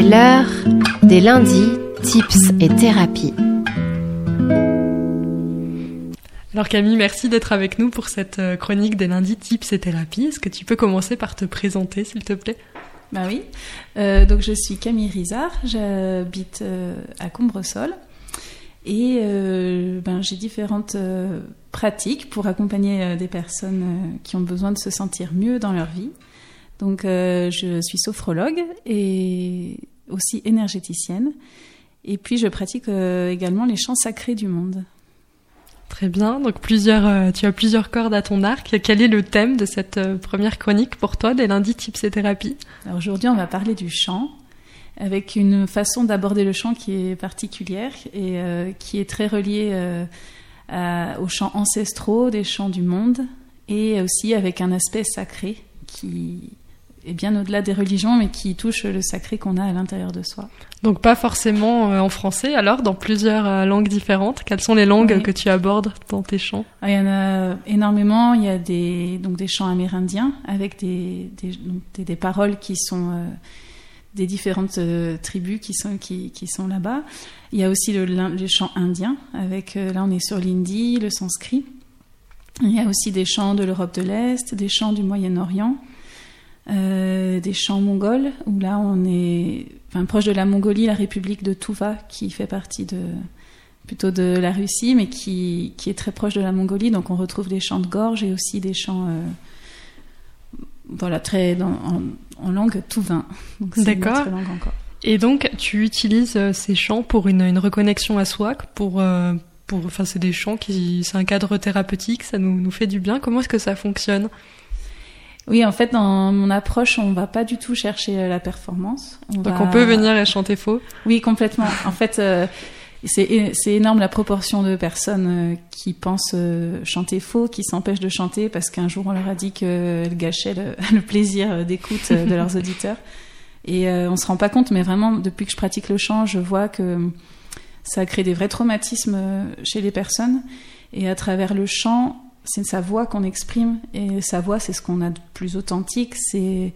l'heure des lundis, tips et thérapies. Alors Camille, merci d'être avec nous pour cette chronique des lundis, tips et thérapies. Est-ce que tu peux commencer par te présenter, s'il te plaît ? Ben oui, donc je suis Camille Rizard, j'habite à Combresol et j'ai différentes pratiques pour accompagner des personnes qui ont besoin de se sentir mieux dans leur vie. Donc je suis sophrologue et aussi énergéticienne et puis je pratique également les chants sacrés du monde. Très bien, donc tu as plusieurs cordes à ton arc. Quel est le thème de cette première chronique pour toi des lundis, tips et thérapies ? Alors aujourd'hui, on va parler du chant, avec une façon d'aborder le chant qui est particulière et qui est très reliée aux chants ancestraux, des chants du monde, et aussi avec un aspect sacré qui est bien au-delà des religions, mais qui touche le sacré qu'on a à l'intérieur de soi. Donc pas forcément en français, alors dans plusieurs langues différentes. Quelles sont les langues que tu abordes dans tes chants ? Il y en a énormément. Il y a des chants amérindiens avec des paroles qui sont des différentes tribus qui sont là-bas. Il y a aussi les chants indiens avec là on est sur l'hindi, le sanskrit. Il y a aussi des chants de l'Europe de l'Est, des chants du Moyen-Orient. Des chants mongols où là on est proche de la Mongolie, la République de Touva qui fait partie plutôt de la Russie mais qui est très proche de la Mongolie, donc on retrouve des chants de gorge et aussi des chants très en langue touvain. Donc c'est D'accord. Une autre langue encore. Et donc tu utilises ces chants pour une reconnexion à soi, c'est des chants c'est un cadre thérapeutique, ça nous fait du bien. Comment est-ce que ça fonctionne ? Oui, en fait, dans mon approche, on ne va pas du tout chercher la performance. On peut venir et chanter faux ? Oui, complètement. En fait, c'est énorme la proportion de personnes qui pensent chanter faux, qui s'empêchent de chanter parce qu'un jour, on leur a dit qu'elles gâchaient le plaisir d'écoute de leurs auditeurs. Et on ne se rend pas compte, mais vraiment, depuis que je pratique le chant, je vois que ça crée des vrais traumatismes chez les personnes. Et à travers le chant, c'est sa voix qu'on exprime, et sa voix, c'est ce qu'on a de plus authentique, c'est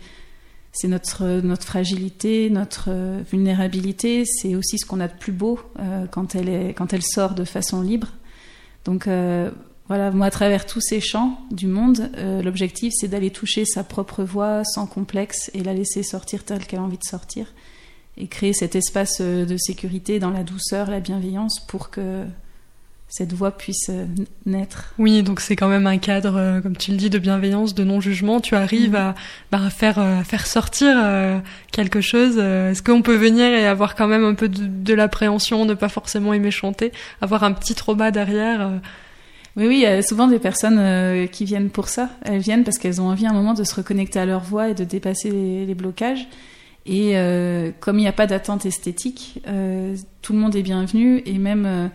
notre fragilité, notre vulnérabilité, c'est aussi ce qu'on a de plus beau quand elle sort de façon libre. Donc moi, à travers tous ces chants du monde, l'objectif, c'est d'aller toucher sa propre voix sans complexe et la laisser sortir telle qu'elle a envie de sortir, et créer cet espace de sécurité dans la douceur, la bienveillance, pour que cette voix puisse naître. Oui, donc c'est quand même un cadre, comme tu le dis, de bienveillance, de non-jugement. Tu arrives à faire sortir quelque chose. Est-ce qu'on peut venir et avoir quand même un peu de l'appréhension, ne pas forcément aimer chanter, avoir un petit trauma derrière Oui, il y a souvent des personnes qui viennent pour ça. Elles viennent parce qu'elles ont envie à un moment de se reconnecter à leur voix et de dépasser les blocages. Et comme il n'y a pas d'attente esthétique, tout le monde est bienvenu, et même...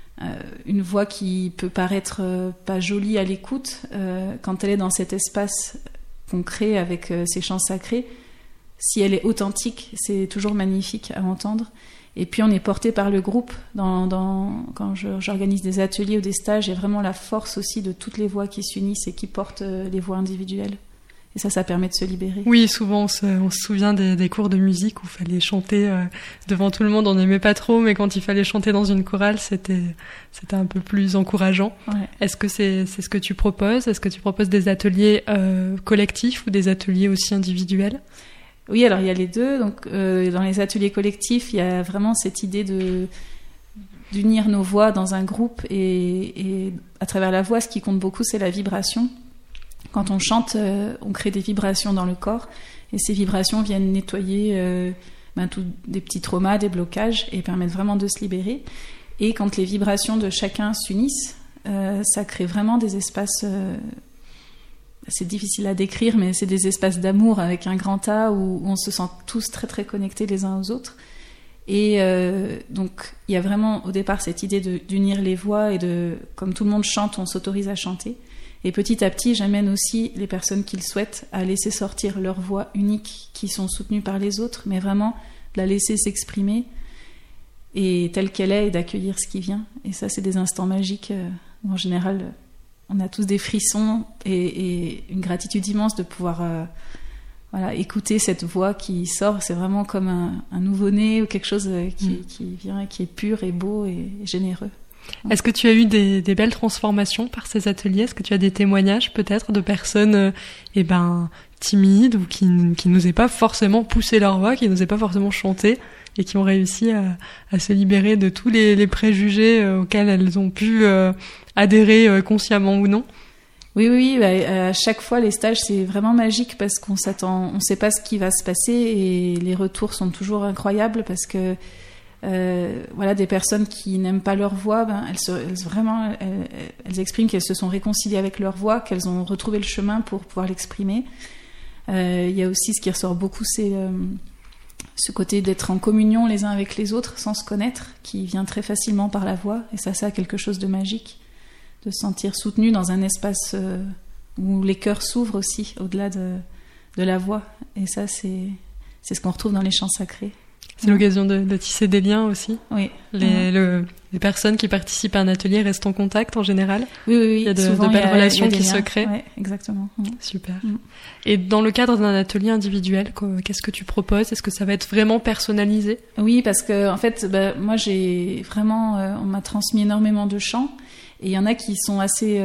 une voix qui peut paraître pas jolie à l'écoute, quand elle est dans cet espace qu'on crée avec ces chants sacrés, si elle est authentique, c'est toujours magnifique à entendre. Et puis on est porté par le groupe. Quand j'organise des ateliers ou des stages, il y a vraiment la force aussi de toutes les voix qui s'unissent et qui portent les voix individuelles. Et ça permet de se libérer. Oui, souvent on se souvient des cours de musique où il fallait chanter devant tout le monde. On n'aimait pas trop, mais quand il fallait chanter dans une chorale, c'était un peu plus encourageant. Ouais. Est-ce que c'est ce que tu proposes ? Est-ce que tu proposes des ateliers collectifs ou des ateliers aussi individuels ? Oui, alors il y a les deux. Donc, dans les ateliers collectifs, il y a vraiment cette idée d'unir nos voix dans un groupe, et à travers la voix, ce qui compte beaucoup, c'est la vibration. Quand on chante, on crée des vibrations dans le corps, et ces vibrations viennent nettoyer des petits traumas, des blocages, et permettent vraiment de se libérer. Et quand les vibrations de chacun s'unissent, ça crée vraiment des espaces, c'est difficile à décrire, mais c'est des espaces d'amour avec un grand A, où on se sent tous très très connectés les uns aux autres. Et donc il y a vraiment au départ cette idée d'unir les voix, et comme tout le monde chante, on s'autorise à chanter. Et petit à petit, j'amène aussi les personnes qui le souhaitent à laisser sortir leur voix unique, qui sont soutenues par les autres, mais vraiment de la laisser s'exprimer et telle qu'elle est, et d'accueillir ce qui vient. Et ça, c'est des instants magiques où en général, on a tous des frissons et une gratitude immense de pouvoir voilà, écouter cette voix qui sort, c'est vraiment comme un nouveau-né ou quelque chose qui vient, qui est pur et beau et généreux. Est-ce que tu as eu des belles transformations par ces ateliers? Est-ce que tu as des témoignages peut-être de personnes timides ou qui n'osaient pas forcément pousser leur voix, qui n'osaient pas forcément chanter et qui ont réussi à se libérer de tous les préjugés auxquels elles ont pu adhérer consciemment ou non? Oui, à chaque fois les stages c'est vraiment magique parce qu'on sait pas ce qui va se passer et les retours sont toujours incroyables parce que des personnes qui n'aiment pas leur voix, elles expriment qu'elles se sont réconciliées avec leur voix, qu'elles ont retrouvé le chemin pour pouvoir l'exprimer. Il y a aussi ce qui ressort beaucoup, c'est ce côté d'être en communion les uns avec les autres sans se connaître, qui vient très facilement par la voix, et ça a quelque chose de magique, de se sentir soutenu dans un espace où les cœurs s'ouvrent aussi, au-delà de la voix. Et ça, c'est ce qu'on retrouve dans les chants sacrés. C'est l'occasion de tisser des liens aussi. Oui. Les personnes qui participent à un atelier restent en contact en général. Oui. Il y a de belles relations qui se créent. Oui, exactement. Super. Et dans le cadre d'un atelier individuel, qu'est-ce que tu proposes? Est-ce que ça va être vraiment personnalisé? Oui, parce que en fait, moi j'ai vraiment, on m'a transmis énormément de chants, et il y en a qui sont assez,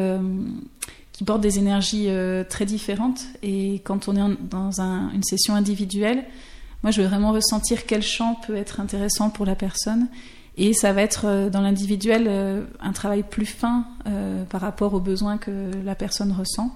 qui portent des énergies très différentes. Et quand on est dans une session individuelle, moi, je veux vraiment ressentir quel chant peut être intéressant pour la personne. Et ça va être, dans l'individuel, un travail plus fin par rapport aux besoins que la personne ressent.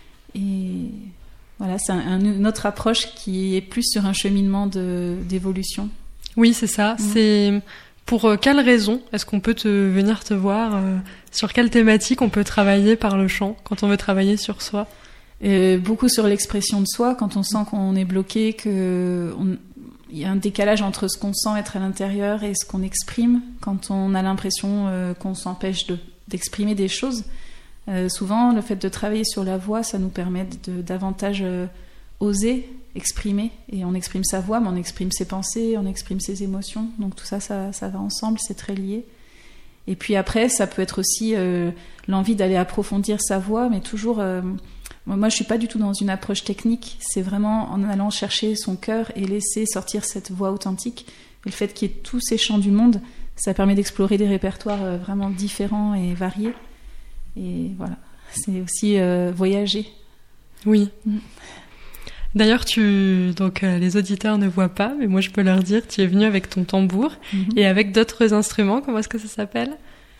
Et voilà, c'est une autre approche qui est plus sur un cheminement d'évolution. Oui, c'est ça. C'est pour quelle raison est-ce qu'on peut venir te voir? Sur quelle thématique on peut travailler par le chant quand on veut travailler sur soi? Beaucoup sur l'expression de soi, quand on sent qu'on est bloqué, il y a un décalage entre ce qu'on sent être à l'intérieur et ce qu'on exprime, quand on a l'impression qu'on s'empêche d'exprimer des choses. Souvent, le fait de travailler sur la voix, ça nous permet de davantage oser exprimer, et on exprime sa voix, mais on exprime ses pensées, on exprime ses émotions, donc tout ça va ensemble, c'est très lié. Et puis après, ça peut être aussi l'envie d'aller approfondir sa voix, mais toujours... Moi, je suis pas du tout dans une approche technique. C'est vraiment en allant chercher son cœur et laisser sortir cette voix authentique. Et le fait qu'il y ait tous ces chants du monde, ça permet d'explorer des répertoires vraiment différents et variés. Et voilà, c'est aussi voyager. Oui. D'ailleurs, les auditeurs ne voient pas, mais moi je peux leur dire, tu es venu avec ton tambour et avec d'autres instruments. Comment est-ce que ça s'appelle?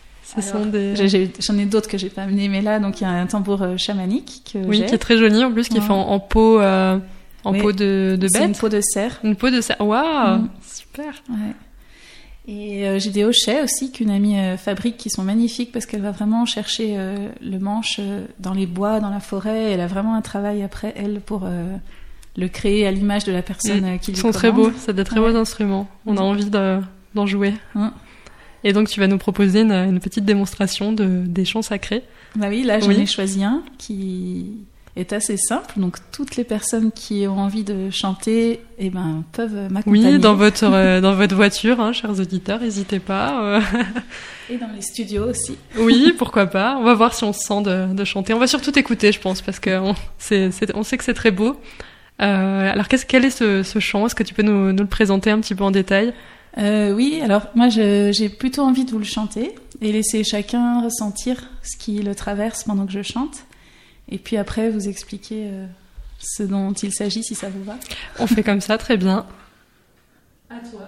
J'en ai d'autres que j'ai pas amenés, mais là, donc il y a un tambour chamanique qui est très joli en plus, qui est fait en peau, peau de bête. C'est une peau de cerf. Une peau de cerf. Waouh, super. Ouais. Et j'ai des hochets aussi qu'une amie fabrique, qui sont magnifiques parce qu'elle va vraiment chercher le manche dans les bois, dans la forêt. Elle a vraiment un travail après elle pour le créer à l'image de la personne qui lui commande. Ils sont très beaux, c'est des très beaux instruments. On a envie d'en jouer. Et donc tu vas nous proposer une petite démonstration des chants sacrés. Bah oui, là j'en ai choisi un qui est assez simple. Donc toutes les personnes qui ont envie de chanter, peuvent m'accompagner. Oui, dans votre voiture, chers auditeurs, n'hésitez pas. Et dans les studios aussi. Oui, pourquoi pas. On va voir si on se sent de chanter. On va surtout écouter, je pense, parce qu'on sait que c'est très beau. Alors quel est ce chant? Est-ce que tu peux nous le présenter un petit peu en détail? Oui, alors moi j'ai plutôt envie de vous le chanter et laisser chacun ressentir ce qui le traverse pendant que je chante, et puis après vous expliquer ce dont il s'agit, si ça vous va. On fait comme ça, très bien. À toi.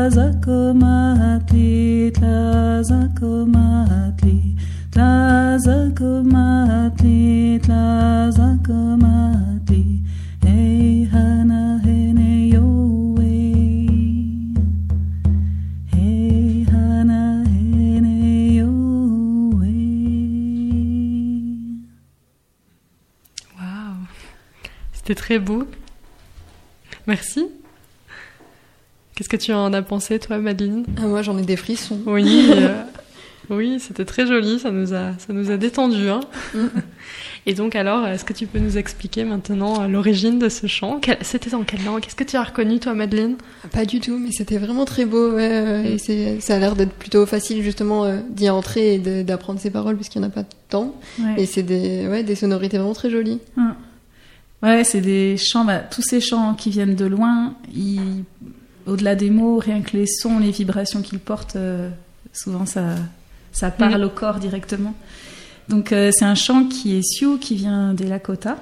tlazacomatli, tlazacomatli, tlazacomatli, tlazacomatli, hey hana hene yo hey hana hene yo. Waouh, c'était très beau. Merci. Qu'est-ce que tu en as pensé, toi, Madeleine ? Moi, j'en ai des frissons. Oui, oui, c'était très joli, ça nous a détendu. Hein. Et donc, alors, est-ce que tu peux nous expliquer maintenant l'origine de ce chant ? C'était en quelle langue ? Est-ce que tu as reconnu, toi, Madeleine ? Pas du tout, mais c'était vraiment très beau. Et ça a l'air d'être plutôt facile, justement, d'y entrer et d'apprendre ses paroles, puisqu'il n'y en a pas tant. Ouais. Et c'est des sonorités vraiment très jolies. Ouais, c'est des chants, tous ces chants qui viennent de loin, au-delà des mots, rien que les sons, les vibrations qu'ils portent, souvent ça parle au corps directement. Donc c'est un chant qui est Sioux, qui vient des Lakota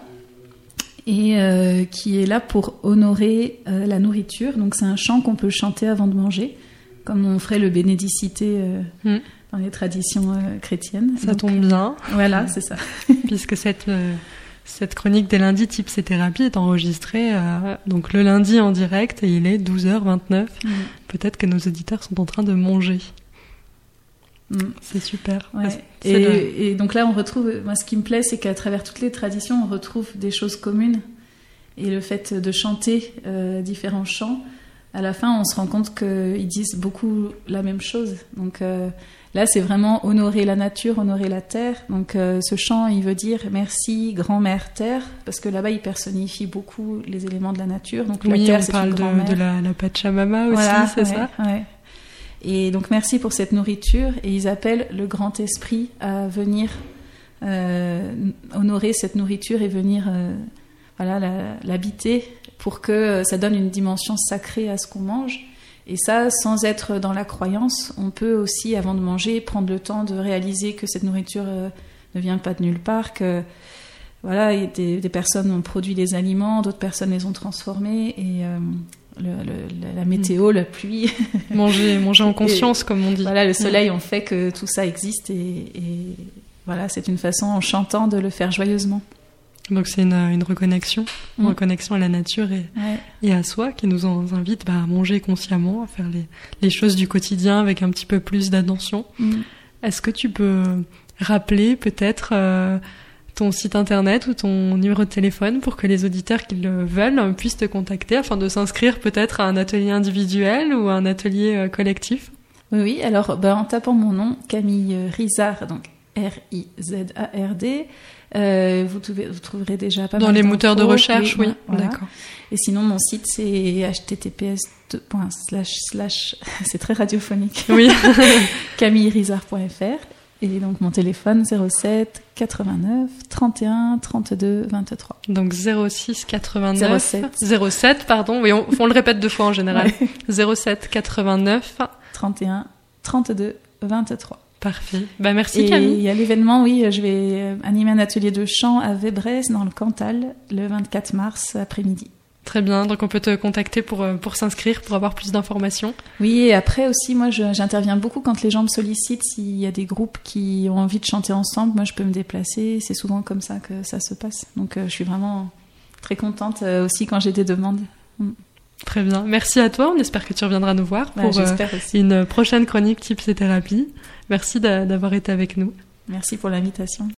et qui est là pour honorer la nourriture. Donc c'est un chant qu'on peut chanter avant de manger, comme on ferait le bénédicité dans les traditions chrétiennes. Ça tombe bien. Voilà, c'est ça. Puisque cette chronique des lundis Tips et Thérapie est enregistrée donc le lundi en direct et il est 12h29. Peut-être que nos auditeurs sont en train de manger. C'est super. Ouais. Et donc là, on retrouve... Moi, ce qui me plaît, c'est qu'à travers toutes les traditions, on retrouve des choses communes. Et le fait de chanter différents chants, à la fin, on se rend compte qu'ils disent beaucoup la même chose. Donc là, c'est vraiment honorer la nature, honorer la terre. Donc ce chant, il veut dire merci grand-mère terre, parce que là-bas, il personnifie beaucoup les éléments de la nature. Donc la terre, c'est une grand-mère. De la Pachamama aussi, voilà, c'est ça. Ouais. Et donc merci pour cette nourriture. Et ils appellent le grand esprit à venir honorer cette nourriture et venir l'habiter pour que ça donne une dimension sacrée à ce qu'on mange. Et ça, sans être dans la croyance, on peut aussi, avant de manger, prendre le temps de réaliser que cette nourriture ne vient pas de nulle part, que voilà, des personnes ont produit des aliments, d'autres personnes les ont transformés, et la météo, la pluie... manger en conscience, comme on dit. Voilà, le soleil ont fait que tout ça existe, et voilà, c'est une façon, en chantant, de le faire joyeusement. Donc c'est une reconnexion, reconnexion à la nature et à soi qui nous invite à manger consciemment, à faire les choses du quotidien avec un petit peu plus d'attention. Est-ce que tu peux rappeler peut-être ton site internet ou ton numéro de téléphone pour que les auditeurs qui le veulent puissent te contacter afin de s'inscrire peut-être à un atelier individuel ou à un atelier collectif ? Oui, alors en tapant mon nom, Camille Rizard, donc R-I-Z-A-R-D, vous trouverez déjà pas mal dans les moteurs de recherche, oui. Voilà. D'accord. Et sinon, mon site, c'est https c'est très radiophonique. Oui. CamilleRizard.fr. Et donc, mon téléphone, 07 89 31 32 23. Donc, 06 89... 07, pardon. Oui, on le répète 2 fois en général. Ouais. 07 89... 31 32 23. Parfait. Merci Camille. Et il y a l'événement, oui, je vais animer un atelier de chant à Vébrès, dans le Cantal, le 24 mars après-midi. Très bien, donc on peut te contacter pour s'inscrire, pour avoir plus d'informations. Oui, et après aussi, moi j'interviens beaucoup quand les gens me sollicitent, s'il y a des groupes qui ont envie de chanter ensemble, moi je peux me déplacer, c'est souvent comme ça que ça se passe. Donc je suis vraiment très contente aussi quand j'ai des demandes. Très bien, merci à toi, on espère que tu reviendras nous voir pour une prochaine chronique Tips et Thérapie. Merci d'avoir été avec nous. Merci pour l'invitation.